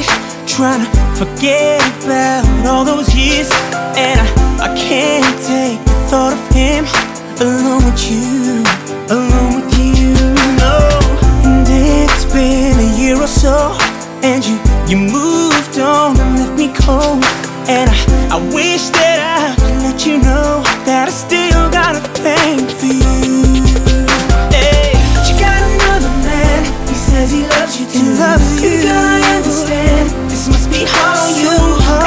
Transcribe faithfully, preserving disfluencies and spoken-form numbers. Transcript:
days trying to forget about all those years, and I, I can't take the thought of him alone with you, alone with you, no. And it's been a year or so, and you, you moved on and left me cold. And I, I wish that I could let you know that I still got a thing for you. Hey, but you got another man, he says he loves you too. He loves you. Girl, I understand, this must be hard on you.